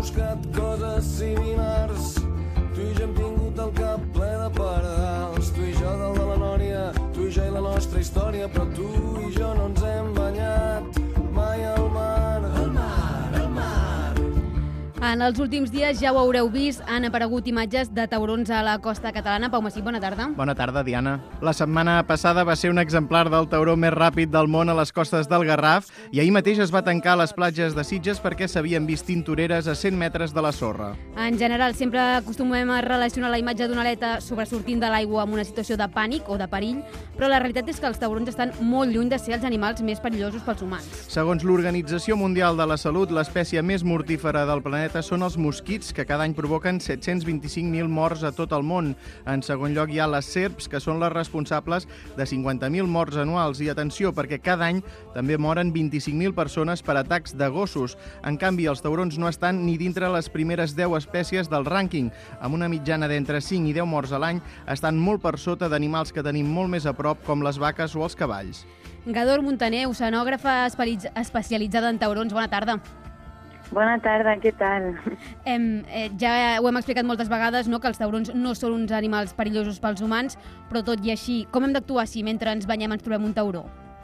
buscat coses similars. Tu i jo hem tingut el cap ple de pardals. Tu i jo dalt de la nòria, tu i jo i la nostra història. Però tu i jo no ens hem banyat mai al mar. Al mar, al mar. En els últims dies ja ho haureu vist, han aparegut imatges de taurons a la costa catalana. Pau Massip, bona tarda. Bona tarda, Diana. La setmana passada va ser un exemplar del tauró més ràpid del món a les costes del Garraf i ahir mateix es va tancar a les platges de Sitges perquè s'havien vist tintoreres a 100 metres de la sorra. En general, sempre acostumem a relacionar la imatge d'un aleta sobresortint de l'aigua amb una situació de pànic o de perill, però la realitat és que els taurons estan molt lluny de ser els animals més perillosos pels humans. Segons l'Organització Mundial de la Salut, l'espècie més mortífera del planeta són els mosquits, que cada any provoquen 725.000 morts a tot el món. En segon lloc hi ha les serps, que són les responsables de 50.000 morts anuals. I atenció, perquè cada any també moren 25.000 persones per atacs de gossos. En canvi, els taurons no estan ni dintre les primeres 10 espècies del rànquing. Amb una mitjana d'entre 5 i 10 morts a l'any, estan molt per sota d'animals que tenim molt més a prop, com les vaques o els cavalls. Gador Montaner, oceanògrafa especialitzada en taurons. Bona tarda. Bona tarda, què tal? Ja ho hem explicat moltes vegades, no?, que els taurons no són uns animals perillosos pels humans, però tot i així, com hem d'actuar si mentre ens banyem ens trobem un tauró?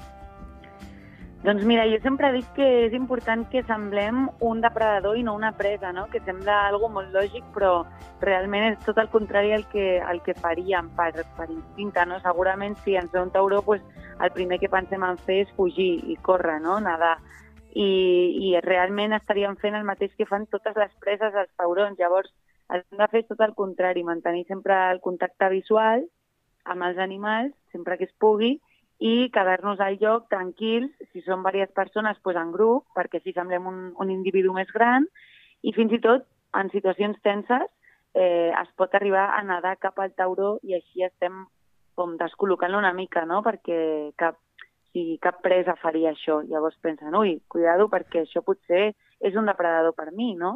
Doncs mira, jo sempre dic que és important que semblem un depredador i no una presa, no? Que sembla algo molt lògic, però realment és tot el contrari el que faríem per instinte, no? Segurament si ens ve un tauró, pues, el primer que pensem en fer és fugir i córrer, no?, nedar. I realment estaríem fent el mateix que fan totes les preses dels taurons. Llavors, hem de fer tot el contrari, mantenir sempre el contacte visual amb els animals, sempre que es pugui, i quedar-nos al lloc tranquils, si són diverses persones, doncs en grup, perquè així semblem un individu més gran, i fins i tot, en situacions tenses, es pot arribar a nedar cap al tauró i així estem com descol·locant una mica, no?, perquè cap presa faria això. Llavors pensen, ui, cuidado, perquè això potser és un depredador per mi, no?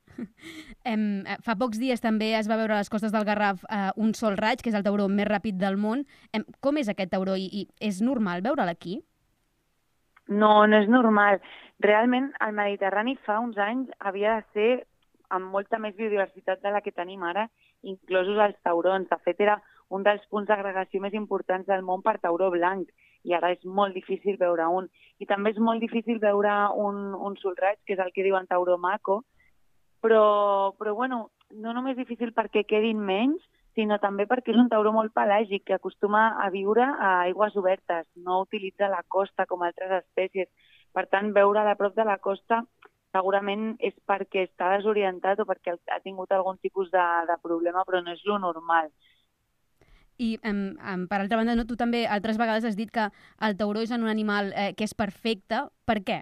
Fa pocs dies també es va veure a les costes del Garraf un sol raig, que és el tauró més ràpid del món. Com és aquest tauró i és normal veure'l aquí? No, no és normal. Realment, el Mediterrani fa uns anys havia de ser amb molta més biodiversitat de la que tenim ara, inclosos els taurons. De fet, era un dels punts d'agregació més importants del món per tauró blanc, i ara és molt difícil veure un. I també és molt difícil veure un solraig, que és el que diuen tauró maco, però bueno, no només difícil perquè quedin menys, sinó també perquè és un tauró molt pelàgic, que acostuma a viure a aigües obertes, no utilitza la costa com altres espècies. Per tant, veure a prop de la costa segurament és perquè està desorientat o perquè ha tingut algun tipus de problema, però no és lo normal. I, per altra banda, no, tu també altres vegades has dit que el tauró és un animal que és perfecte. Per què?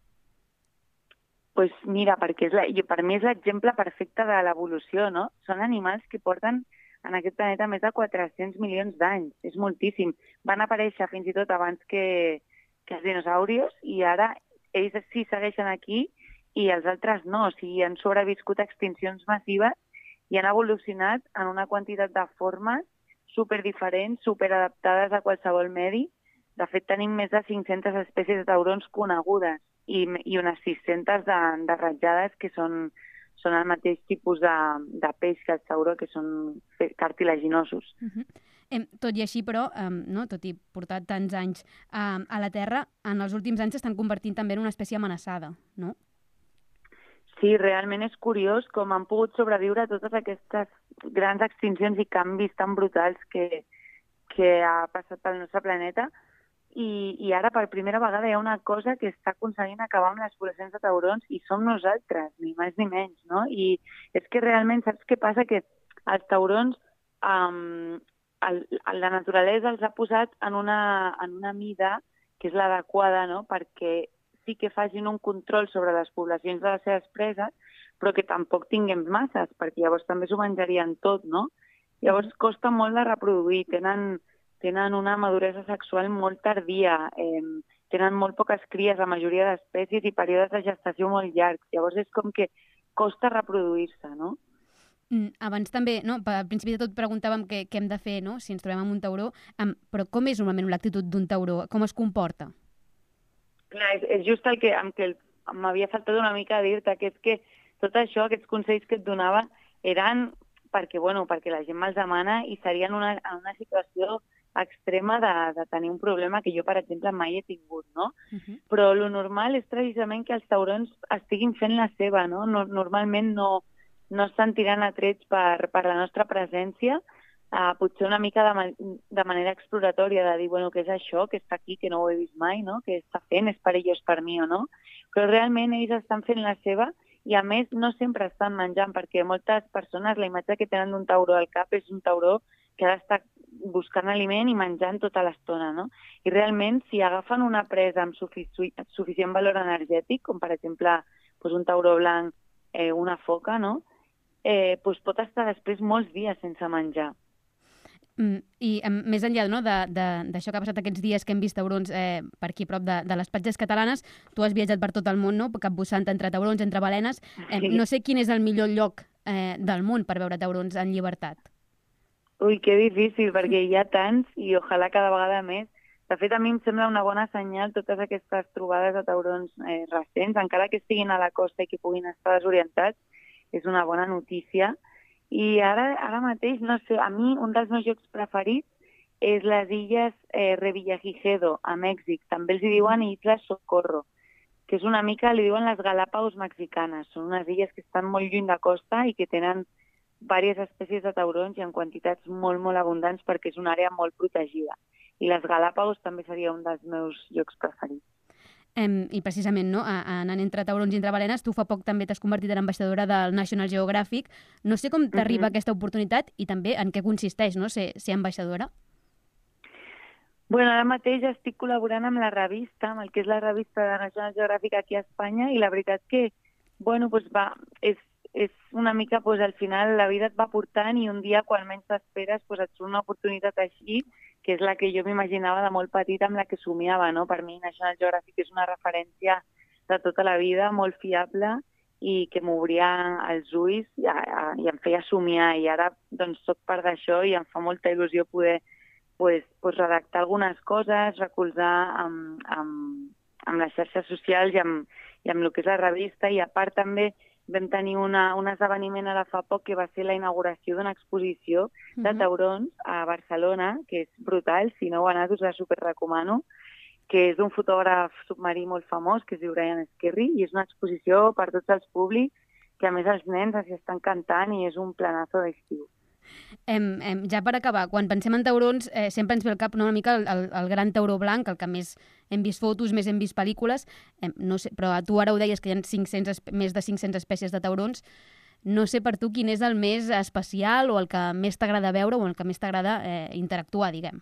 Pues mira, perquè per mi és l'exemple perfecte de l'evolució, no? Són animals que porten en aquest planeta més de 400 milions d'anys. És moltíssim. Van aparèixer fins i tot abans que els dinosaurios i ara ells sí segueixen aquí i els altres no. O sigui, han sobreviscut extincions massives i han evolucionat en una quantitat de formes superdiferents, superadaptades a qualsevol medi. De fet, tenim més de 500 espècies de taurons conegudes i unes 600 de ratllades que són el mateix tipus de peix que el tauró, que són cartilaginosos. Tot i així, però, tot i portar tants anys a la Terra, en els últims anys s'estan convertint també en una espècie amenaçada, no? Sí, realment és curiós com han pogut sobreviure totes aquestes grans extincions i canvis tan brutals que ha passat pel nostre planeta. I ara, per primera vegada, hi ha una cosa que està aconseguint acabar amb les poblacions de taurons i som nosaltres, ni més ni menys, no? I és que realment, saps què passa? Que els taurons, la naturalesa els ha posat en una mida que és l'adequada, no?, perquè sí que facin un control sobre les poblacions de les seves preses, però que tampoc tinguem masses, perquè llavors també s'ho menjarien tot, no? Llavors costa molt de reproduir, tenen una maduresa sexual molt tardia, tenen molt poques cries, la majoria d'espècies, i períodes de gestació molt llargs. Llavors és com que costa reproduir-se, no? Abans també, no? Al principi de tot preguntàvem què hem de fer, no?, si ens trobem amb un tauró, però com és normalment l'actitud d'un tauró? Com es comporta? Clar, és just el que m'havia faltat una mica dir-te, que és que tot això, aquests consells que et donava, eren perquè la gent me'ls demana i serien en una situació extrema de tenir un problema que jo, per exemple, mai he tingut, no? Però lo normal és precisament que els taurons estiguin fent la seva, no? Normalment no es sentiran atrets per la nostra presència, potser una mica de manera exploratòria, de dir, què és això, que està aquí, que no ho he vist mai, no? Què està fent, és perillós per mi o no? Però realment ells estan fent la seva i, a més, no sempre estan menjant, perquè moltes persones la imatge que tenen d'un tauró al cap és un tauró que ha d'estar buscant aliment i menjant tota l'estona, no? I realment, si agafen una presa amb suficient valor energètic, com per exemple un tauró blanc, una foca, no? Pot estar després molts dies sense menjar. I més enllà d'això que ha passat aquests dies que hem vist taurons per aquí a prop de les platges catalanes, tu has viatjat per tot el món, no? Capbussant entre taurons, entre balenes. No sé quin és el millor lloc del món per veure taurons en llibertat. Ui, que difícil, perquè hi ha tants i ojalà cada vegada més. De fet, a mi em sembla una bona senyal totes aquestes trobades de taurons recents, encara que estiguin a la costa i que puguin estar desorientats, és una bona notícia. I ara mateix, no sé, a mi un dels meus llocs preferits és les illes Revillagigedo, a Mèxic. També els hi diuen Islas Socorro, que és una mica, li diuen les Galápagos mexicanes. Són unes illes que estan molt lluny de costa i que tenen diverses espècies de taurons i en quantitats molt, molt abundants perquè és una àrea molt protegida. I les Galápagos també seria un dels meus llocs preferits. I precisament, no, anant entre taurons i entre balenes, tu fa poc també t'has convertit en ambaixadora del National Geographic. No sé com t'arriba aquesta oportunitat i també en què consisteix, no, ser ambaixadora. Ara mateix estic col·laborant amb la revista, amb el que és la revista de National Geographic aquí a Espanya, i la veritat que, és una mica, al final la vida et va portant i un dia, quan menys t'esperes, et surt una oportunitat així, que és la que jo m'imaginava de molt petita, amb la que somiava, no? Per mi National Geographic és una referència de tota la vida, molt fiable i que m'obria els ulls i em feia somiar. I ara soc part d'això i em fa molta il·lusió poder redactar algunes coses, recolzar amb les xarxes socials i amb el que és la revista. I a part també vam tenir un esdeveniment ara fa poc que va ser la inauguració d'una exposició de taurons a Barcelona, que és brutal, si no heu anat us la superrecomano, que és d'un fotògraf submarí molt famós, que es diu Brian Esquerri, i és una exposició per tots els públics, que a més els nens s'hi estan cantant i és un planazo d'estiu. Ja per acabar, quan pensem en taurons sempre ens ve al cap una mica el gran tauró blanc, el que més hem vist fotos, més hem vist pel·lícules, no sé, però tu ara ho deies que hi ha més de 500 espècies de taurons. No sé per tu quin és el més especial o el que més t'agrada veure o el que més t'agrada interactuar, diguem.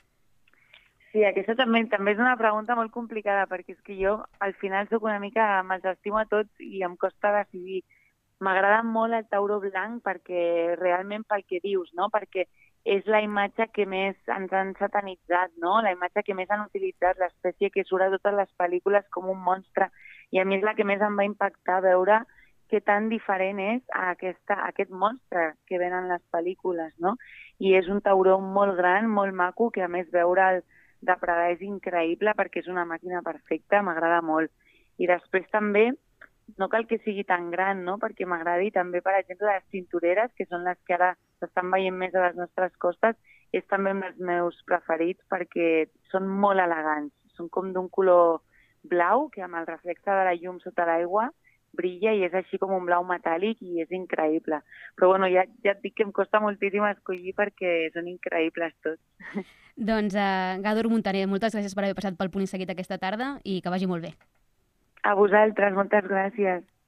Sí, aquesta també és una pregunta molt complicada, perquè és que jo al final soc una mica, me'ls estimo a tots i em costa decidir. M'agrada molt el tauró blanc perquè realment pel que dius, no? Perquè és la imatge que més ens han satanitzat, no? La imatge que més han utilitzat, l'espècie que surt a totes les pel·lícules com un monstre. I a mi és la que més em va impactar veure que tan diferent és aquest monstre que venen les pel·lícules, no? I és un tauró molt gran, molt maco, que a més veure'l depredar és increïble perquè és una màquina perfecta, m'agrada molt. I després també no cal que sigui tan gran, no? Perquè m'agradi també, per exemple, les cintureres, que són les que ara s'estan veient més a les nostres costes, és també un dels meus preferits perquè són molt elegants. Són com d'un color blau, que amb el reflexe de la llum sota l'aigua brilla i és així com un blau metàl·lic i és increïble. Però ja et dic que em costa moltíssim escollir perquè són increïbles tots. Doncs, Gàdor Muntaner, moltes gràcies per haver passat pel Punt i Seguit aquesta tarda i que vagi molt bé. A vosaltres, moltes gràcies.